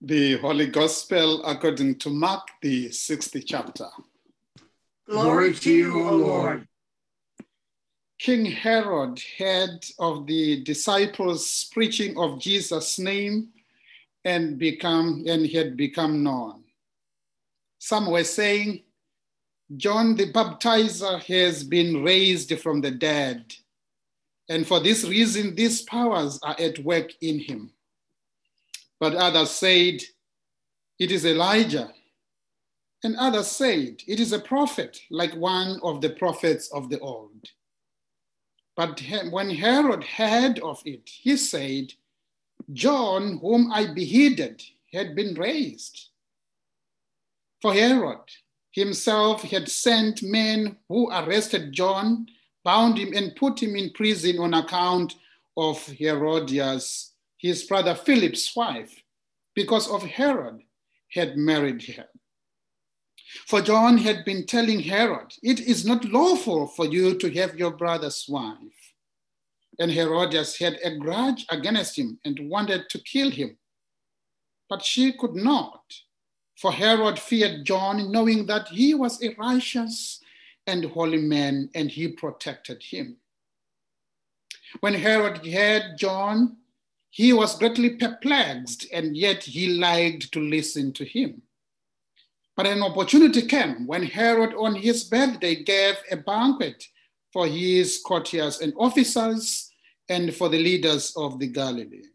The Holy Gospel according to Mark, the 6th chapter. Glory to you, O Lord. King Herod heard of the disciples preaching of Jesus' name and he had become known. Some were saying, John the Baptizer has been raised from the dead, and for this reason these powers are at work in him. But others said, it is Elijah. And others said, it is a prophet, like one of the prophets of the old. But when Herod heard of it, he said, John, whom I beheaded, had been raised. For Herod himself had sent men who arrested John, bound him, and put him in prison on account of Herodias, his brother Philip's wife, because of Herod had married her. For John had been telling Herod, it is not lawful for you to have your brother's wife. And Herodias had a grudge against him and wanted to kill him. But she could not, for Herod feared John, knowing that he was a righteous and holy man, and he protected him. When Herod heard John, he was greatly perplexed, and yet he liked to listen to him. But an opportunity came when Herod on his birthday gave a banquet for his courtiers and officers and for the leaders of the Galilee.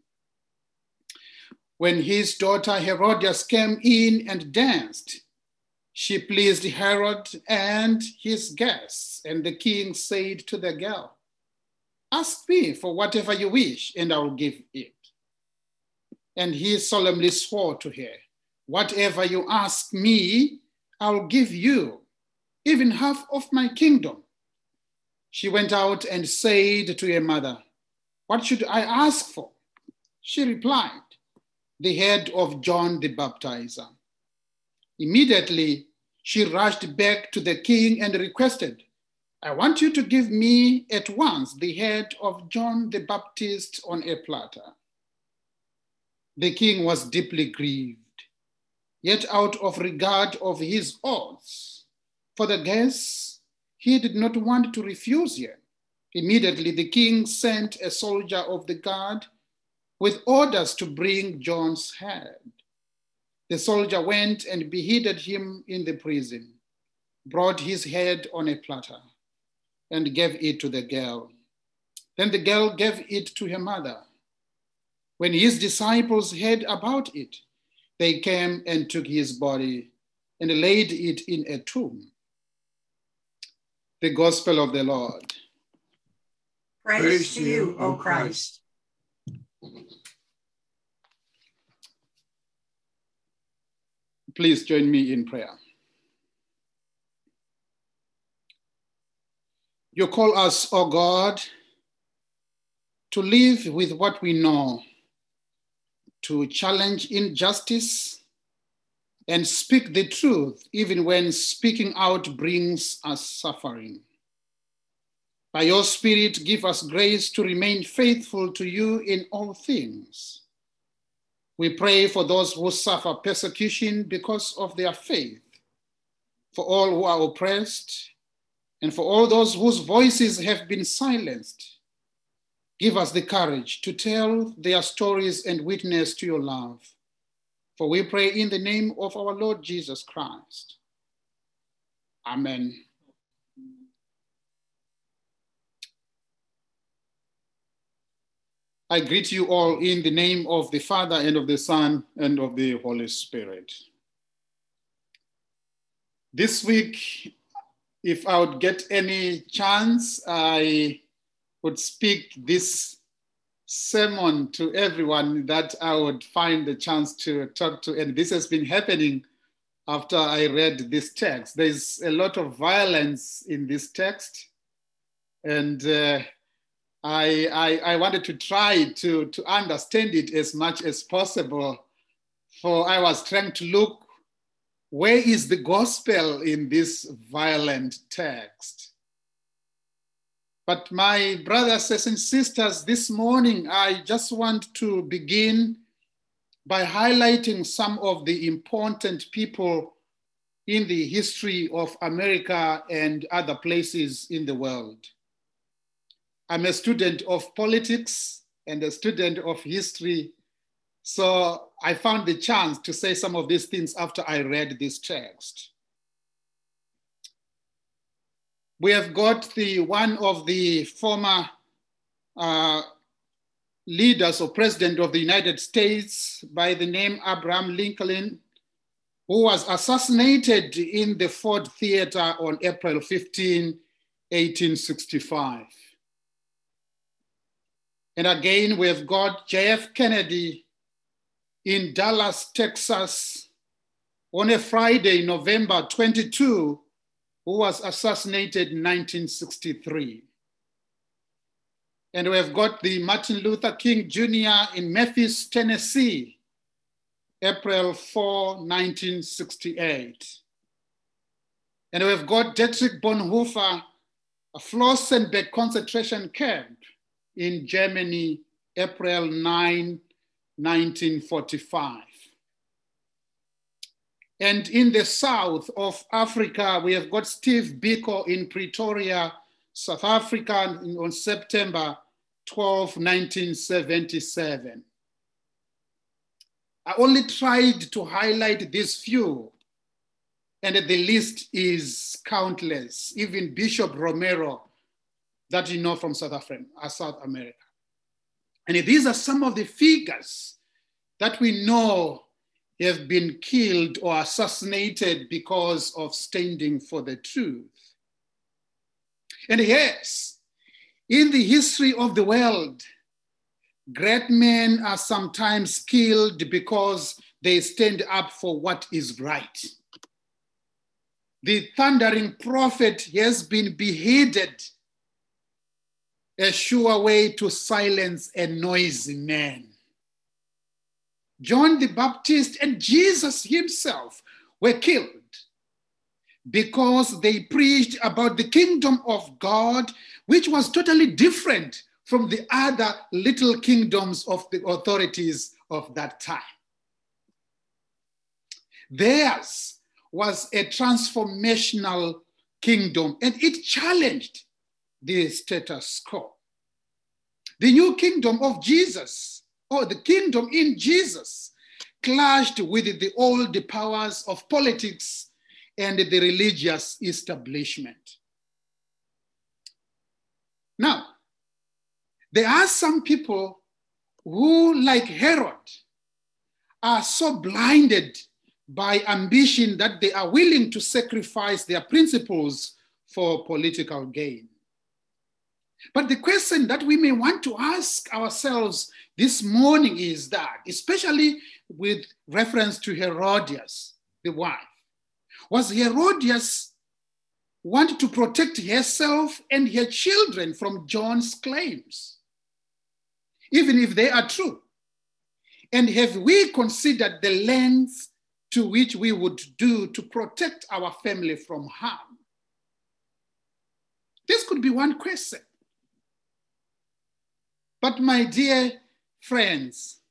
When his daughter Herodias came in and danced, she pleased Herod and his guests, and the king said to the girl, ask me for whatever you wish, and I will give it. And he solemnly swore to her, whatever you ask me, I'll give you, even half of my kingdom. She went out and said to her mother, what should I ask for? She replied, the head of John the Baptizer. Immediately, she rushed back to the king and requested, I want you to give me at once the head of John the Baptist on a platter. The king was deeply grieved, yet out of regard of his oaths for the guests, he did not want to refuse her. Immediately the king sent a soldier of the guard with orders to bring John's head. The soldier went and beheaded him in the prison, brought his head on a platter, and gave it to the girl. Then the girl gave it to her mother. When his disciples heard about it, they came and took his body and laid it in a tomb. The Gospel of the Lord. Praise to you, O Christ. Please join me in prayer. You call us, O God, to live with what we know, to challenge injustice and speak the truth, even when speaking out brings us suffering. By your Spirit, give us grace to remain faithful to you in all things. We pray for those who suffer persecution because of their faith, for all who are oppressed, and for all those whose voices have been silenced. Give us the courage to tell their stories and witness to your love. For we pray in the name of our Lord Jesus Christ. Amen. I greet you all in the name of the Father, and of the Son, and of the Holy Spirit. This week, if I would get any chance, I would speak this sermon to everyone that I would find the chance to talk to. And this has been happening after I read this text. There's a lot of violence in this text. And I wanted to try to understand it as much as possible. For I was trying to look, where is the gospel in this violent text? But my brothers and sisters, this morning, I just want to begin by highlighting some of the important people in the history of America and other places in the world. I'm a student of politics and a student of history, so I found the chance to say some of these things after I read this text. We have got one of the former leaders or president of the United States by the name Abraham Lincoln, who was assassinated in the Ford Theater on April 15, 1865. And again, we've got JF Kennedy in Dallas, Texas, on a Friday, November 22, who was assassinated in 1963. And we've got the Martin Luther King Jr. in Memphis, Tennessee, April 4, 1968. And we've got Dietrich Bonhoeffer, a Flossenburg concentration camp in Germany, April 9, 1945. And in the south of Africa, we have got Steve Biko in Pretoria, South Africa on September 12, 1977. I only tried to highlight these few, and the list is countless. Even Bishop Romero, that you know from South America. And these are some of the figures that we know have been killed or assassinated because of standing for the truth. And yes, in the history of the world, great men are sometimes killed because they stand up for what is right. The thundering prophet has been beheaded, a sure way to silence a noisy man. John the Baptist and Jesus himself were killed because they preached about the kingdom of God, which was totally different from the other little kingdoms of the authorities of that time. Theirs was a transformational kingdom, and it challenged the status quo. The new kingdom of Jesus, or the kingdom in Jesus, clashed with the old powers of politics and the religious establishment. Now, there are some people who, like Herod, are so blinded by ambition that they are willing to sacrifice their principles for political gain. But the question that we may want to ask ourselves this morning is that, especially with reference to Herodias, the wife, was Herodias want to protect herself and her children from John's claims, even if they are true? And have we considered the lengths to which we would do to protect our family from harm? This could be one question. But my dear friends,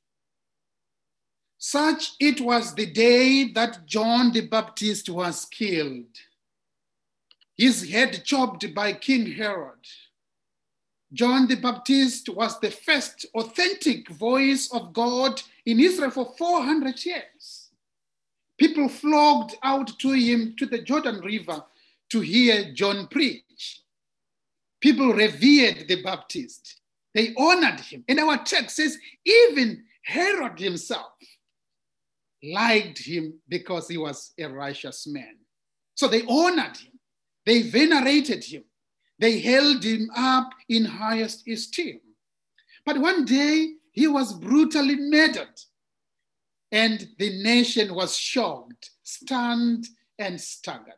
such it was the day that John the Baptist was killed, his head chopped by King Herod. John the Baptist was the first authentic voice of God in Israel for 400 years. People flocked out to him to the Jordan River to hear John preach. People revered the Baptist. They honored him. And our text says even Herod himself liked him because he was a righteous man. So they honored him. They venerated him. They held him up in highest esteem. But one day he was brutally murdered, and the nation was shocked, stunned, and staggered.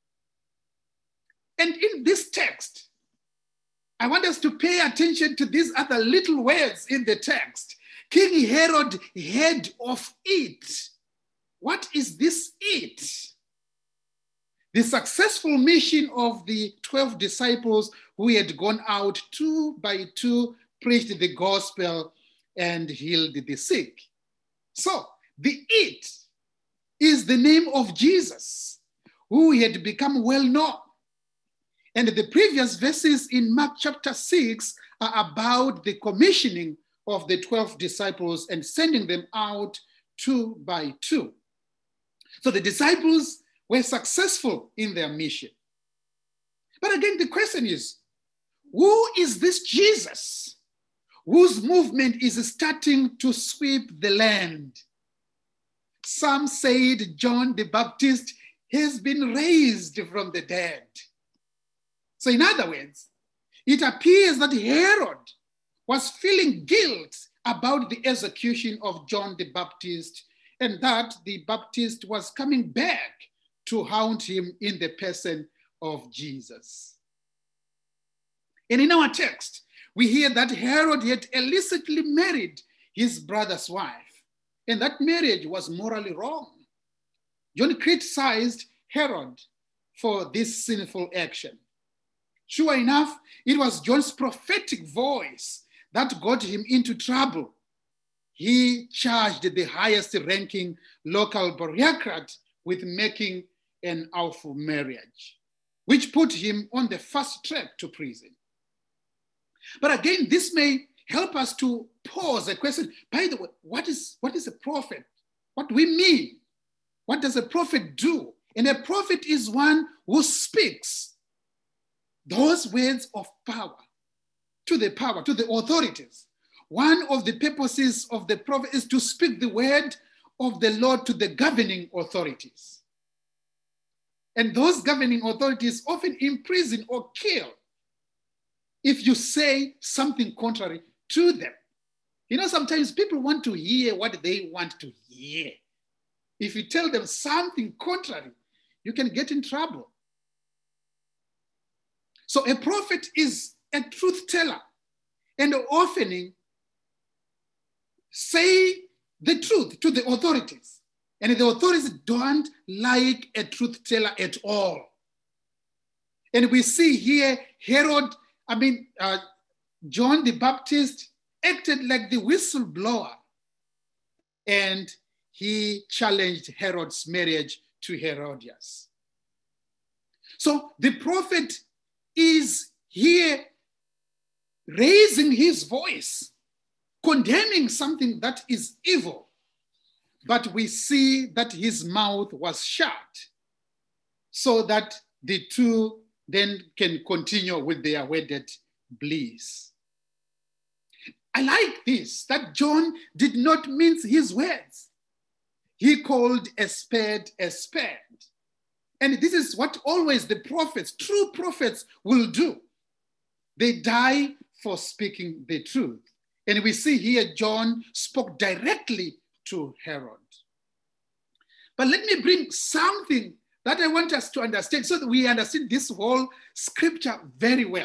And in this text, I want us to pay attention to these other little words in the text. King Herod heard of it. What is this it? The successful mission of the 12 disciples who had gone out 2 by 2, preached the gospel and healed the sick. So the it is the name of Jesus, who had become well known. And the previous verses in Mark chapter 6 are about the commissioning of the 12 disciples and sending them out 2 by 2. So the disciples were successful in their mission. But again, the question is, who is this Jesus whose movement is starting to sweep the land? Some said John the Baptist has been raised from the dead. So in other words, it appears that Herod was feeling guilt about the execution of John the Baptist, and that the Baptist was coming back to haunt him in the person of Jesus. And in our text, we hear that Herod had illicitly married his brother's wife, and that marriage was morally wrong. John criticized Herod for this sinful action. Sure enough, it was John's prophetic voice that got him into trouble. He charged the highest ranking local bureaucrat with making an awful marriage, which put him on the fast track to prison. But again, this may help us to pause a question. By the way, what is a prophet? What do we mean? What does a prophet do? And a prophet is one who speaks those words of power to the authorities. One of the purposes of the prophet is to speak the word of the Lord to the governing authorities. And those governing authorities often imprison or kill if you say something contrary to them. You know, sometimes people want to hear what they want to hear. If you tell them something contrary, you can get in trouble. So a prophet is a truth teller, and often say the truth to the authorities. And the authorities don't like a truth teller at all. And we see here John the Baptist acted like the whistleblower, and he challenged Herod's marriage to Herodias. So the prophet is here raising his voice, condemning something that is evil. But we see that his mouth was shut so that the two then can continue with their wedded bliss. I like this, that John did not mince his words. He called a spade a spade. And this is what always the prophets, true prophets, will do. They die for speaking the truth. And we see here John spoke directly to Herod. But let me bring something that I want us to understand so that we understand this whole scripture very well.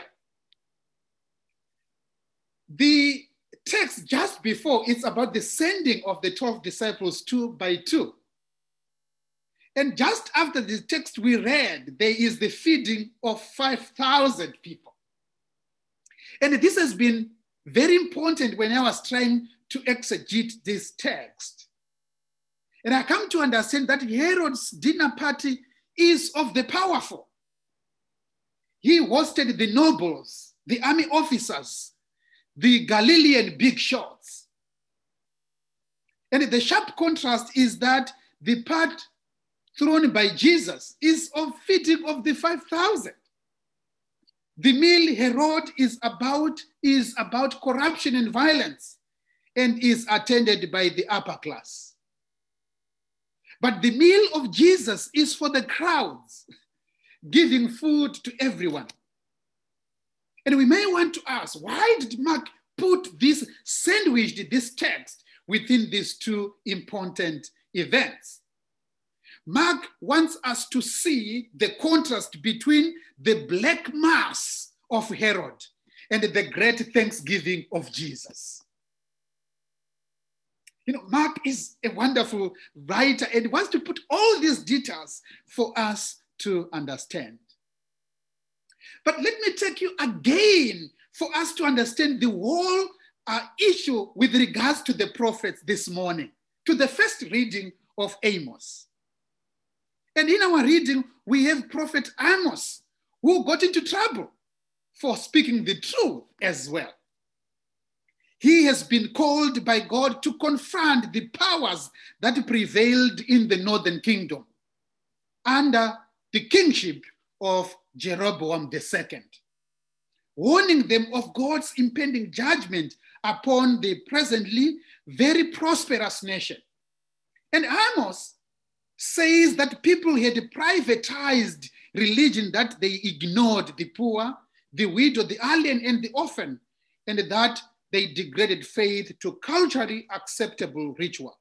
The text just before, it's about the sending of the 12 disciples 2 by 2. And just after the text we read, there is the feeding of 5,000 people. And this has been very important when I was trying to exegete this text. And I come to understand that Herod's dinner party is of the powerful. He hosted the nobles, the army officers, the Galilean big shots. And the sharp contrast is that the part thrown by Jesus is of feeding of the 5,000. The meal Herod is about corruption and violence and is attended by the upper class. But the meal of Jesus is for the crowds, giving food to everyone. And we may want to ask, why did Mark sandwiched this text within these two important events? Mark wants us to see the contrast between the black mass of Herod and the great thanksgiving of Jesus. You know, Mark is a wonderful writer and wants to put all these details for us to understand. But let me take you again for us to understand the whole issue with regards to the prophets this morning. to the first reading of Amos. And in our reading, we have Prophet Amos, who got into trouble for speaking the truth as well. He has been called by God to confront the powers that prevailed in the northern kingdom under the kingship of Jeroboam II, warning them of God's impending judgment upon the presently very prosperous nation. And Amos says that people had privatized religion, that they ignored the poor, the widow, the alien, and the orphan, and that they degraded faith to culturally acceptable ritual.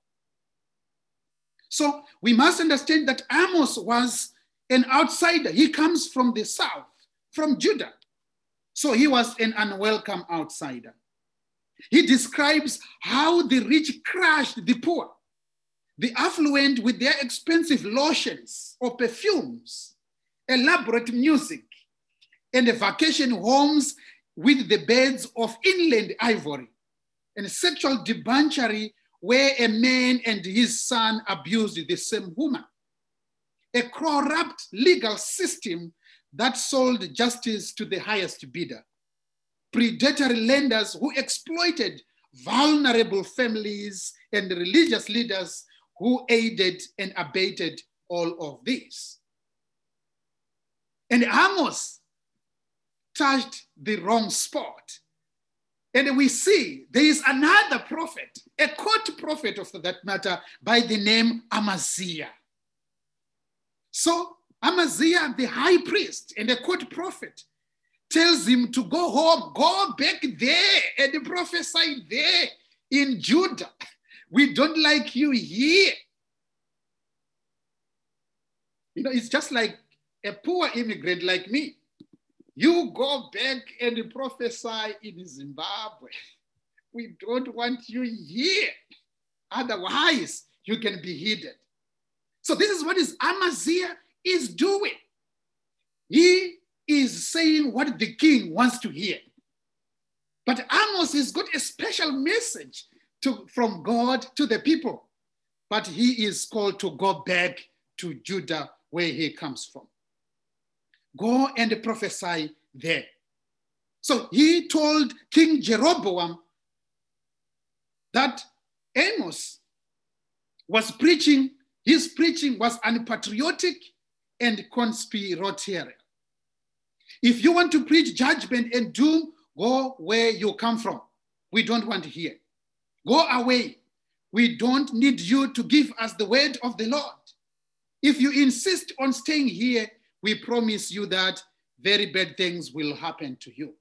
So we must understand that Amos was an outsider. He comes from the south, from Judah. So he was an unwelcome outsider. He describes how the rich crushed the poor, the affluent with their expensive lotions or perfumes, elaborate music, and vacation homes with the beds of inland ivory, and sexual debauchery where a man and his son abused the same woman. A corrupt legal system that sold justice to the highest bidder. Predatory lenders who exploited vulnerable families, and religious leaders who aided and abated all of this. And Amos touched the wrong spot. And we see there is another prophet, a court prophet of that matter, by the name Amaziah. So Amaziah, the high priest and a court prophet, tells him to go home, go back there and prophesy there in Judah. We don't like you here. You know, it's just like a poor immigrant like me. You go back and prophesy in Zimbabwe. We don't want you here. Otherwise, you can be hidden. So this is what Amaziah is doing. He is saying what the king wants to hear. But Amos has got a special message from God to the people. But he is called to go back to Judah, where he comes from. Go and prophesy there. So he told King Jeroboam that Amos was preaching, his preaching was unpatriotic and conspiratorial. If you want to preach judgment and doom, go where you come from. We don't want to hear. Go away. We don't need you to give us the word of the Lord. If you insist on staying here, we promise you that very bad things will happen to you.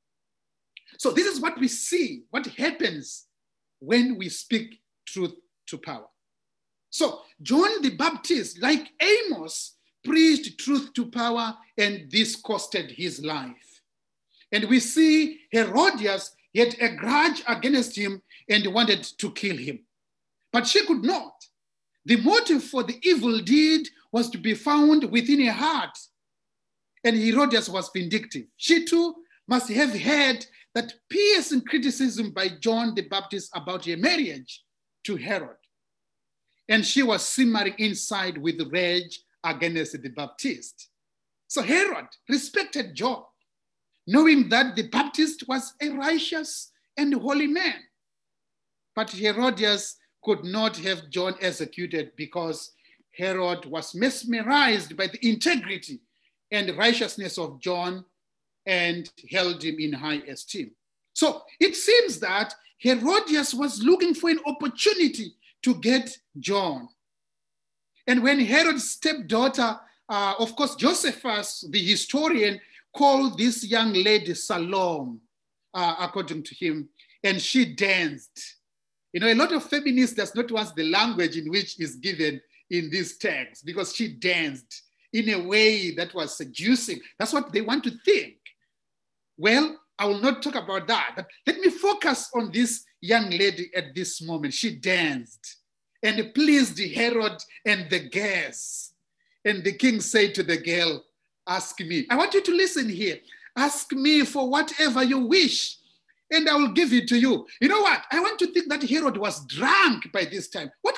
So this is what we see, what happens when we speak truth to power. So John the Baptist, like Amos, preached truth to power, and this costed his life. And we see Herodias had a grudge against him and wanted to kill him. But she could not. The motive for the evil deed was to be found within her heart. And Herodias was vindictive. She too must have heard that piercing criticism by John the Baptist about her marriage to Herod. And she was simmering inside with rage against the Baptist. So Herod respected John, knowing that the Baptist was a righteous and holy man. But Herodias could not have John executed because Herod was mesmerized by the integrity and righteousness of John and held him in high esteem. So it seems that Herodias was looking for an opportunity to get John. And when Herod's stepdaughter, of course, Josephus, the historian, called this young lady Salome, according to him, and she danced. You know, a lot of feminists does not want the language in which is given in this text, because she danced in a way that was seducing. That's what they want to think. Well, I will not talk about that, but let me focus on this young lady at this moment. She danced and pleased Herod and the guests. And the king said to the girl, "Ask me." I want you to listen here. "Ask me for whatever you wish, and I will give it to you. You know what? I want to think that Herod was drunk by this time. What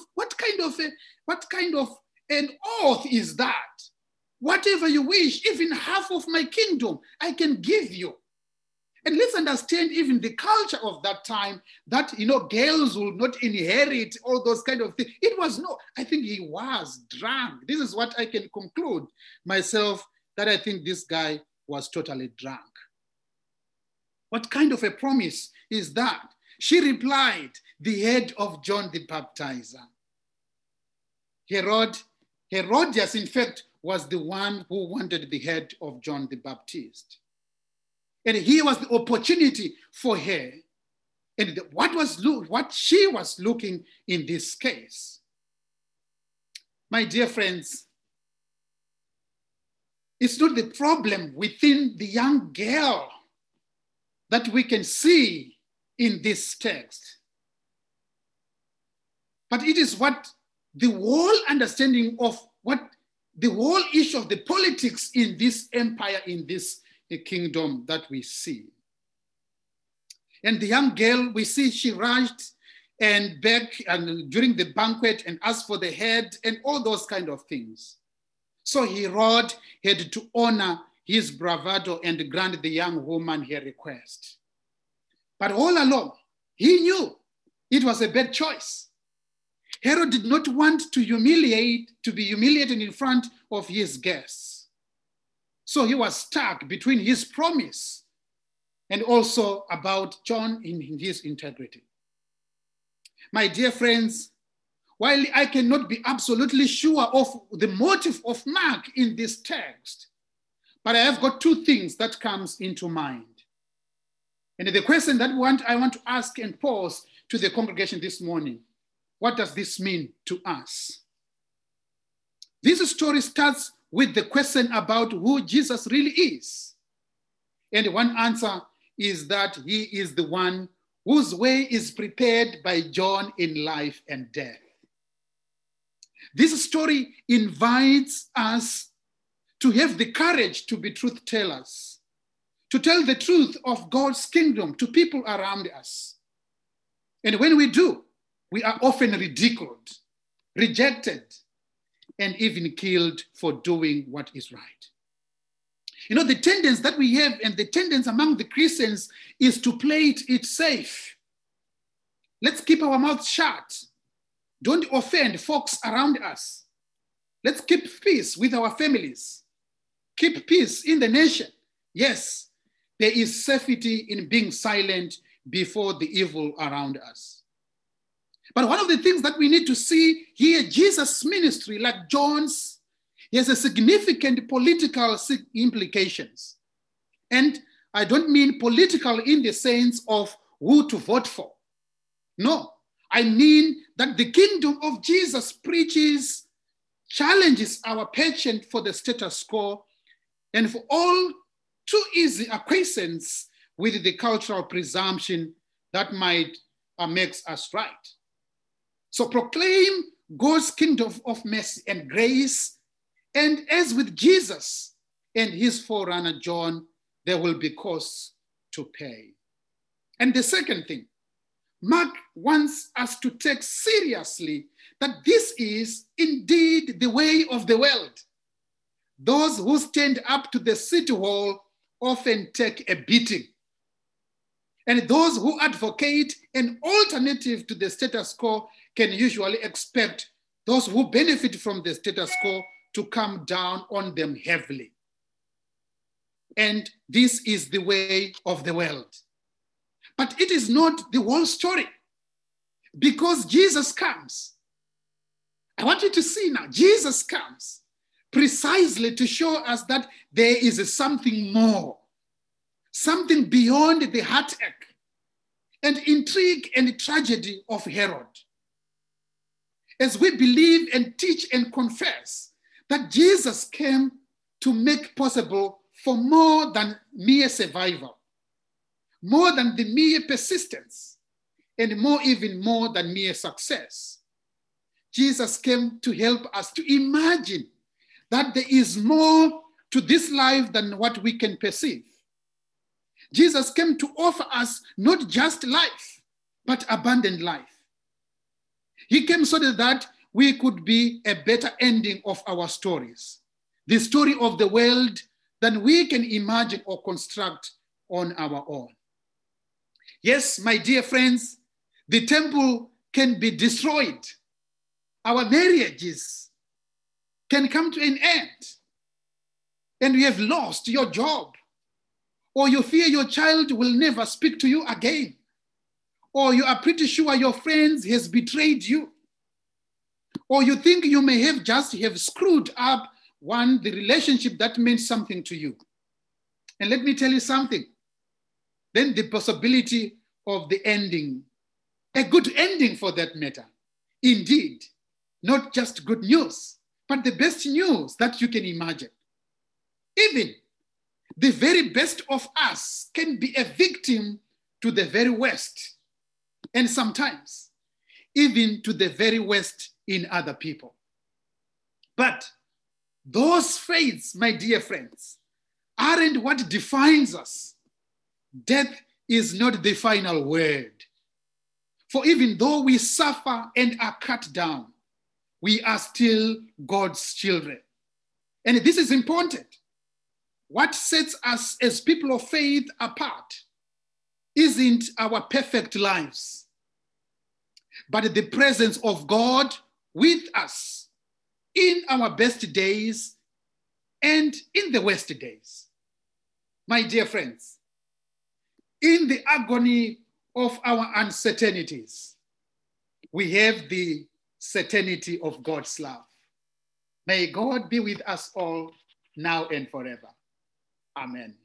kind of an oath is that? Whatever you wish, even half of my kingdom, I can give you. And let's understand even the culture of that time, that, girls will not inherit all those kind of things. I think he was drunk. This is what I can conclude myself, that I think this guy was totally drunk. What kind of a promise is that? She replied, the head of John the Baptizer. Herodias, in fact, was the one who wanted the head of John the Baptist. And here was the opportunity for her. And what she was looking in this case. My dear friends, it's not the problem within the young girl that we can see in this text, but it is what the whole understanding of what the whole issue of the politics in this empire, in this kingdom that we see. And the young girl, we see she rushed and begged and during the banquet and asked for the head and all those kind of things. So Herod had to honor his bravado and grant the young woman her request. But all along, he knew it was a bad choice. Herod did not want to be humiliated in front of his guests. So he was stuck between his promise and also about John in his integrity. My dear friends, while I cannot be absolutely sure of the motive of Mark in this text, but I have got two things that comes into mind. And the question that I want to ask and pose to the congregation this morning, what does this mean to us? This story starts with the question about who Jesus really is. And one answer is that he is the one whose way is prepared by John in life and death. This story invites us to have the courage to be truth tellers, to tell the truth of God's kingdom to people around us. And when we do, we are often ridiculed, rejected, and even killed for doing what is right. The tendency that we have, and the tendency among the Christians, is to play it safe. Let's keep our mouths shut. Don't offend folks around us. Let's keep peace with our families. Keep peace in the nation. Yes, there is safety in being silent before the evil around us. But one of the things that we need to see here, Jesus' ministry, like John's, has a significant political implications. And I don't mean political in the sense of who to vote for. No, I mean that the kingdom of Jesus challenges our passion for the status quo and for all too easy acquiescence with the cultural presumption that might makes us right. So proclaim God's kingdom of mercy and grace, and as with Jesus and his forerunner John, there will be costs to pay. And the second thing, Mark wants us to take seriously that this is indeed the way of the world. Those who stand up to the city hall often take a beating. And those who advocate an alternative to the status quo can usually expect those who benefit from the status quo to come down on them heavily. And this is the way of the world. But it is not the whole story, because Jesus comes. I want you to see now, Jesus comes precisely to show us that there is something more, something beyond the heartache and intrigue and tragedy of Herod. As we believe and teach and confess that Jesus came to make possible for more than mere survival, more than the mere persistence, and even more than mere success. Jesus came to help us to imagine that there is more to this life than what we can perceive. Jesus came to offer us not just life, but abundant life. He came so that we could be a better ending of our stories, the story of the world than we can imagine or construct on our own. Yes, my dear friends, the temple can be destroyed. Our marriages can come to an end, and you have lost your job, or you fear your child will never speak to you again, or you are pretty sure your friend has betrayed you, or you think you may have just screwed up the relationship that meant something to you. And let me tell you something. Then the possibility of the ending, a good ending for that matter. Indeed, not just good news, but the best news that you can imagine. Even the very best of us can be a victim to the very worst, and sometimes even to the very worst in other people. But those faiths, my dear friends, aren't what defines us. Death is not the final word. For even though we suffer and are cut down, we are still God's children. And this is important. What sets us as people of faith apart isn't our perfect lives, but the presence of God with us in our best days and in the worst days. My dear friends, in the agony of our uncertainties, we have the certainty of God's love. May God be with us all now and forever. Amen.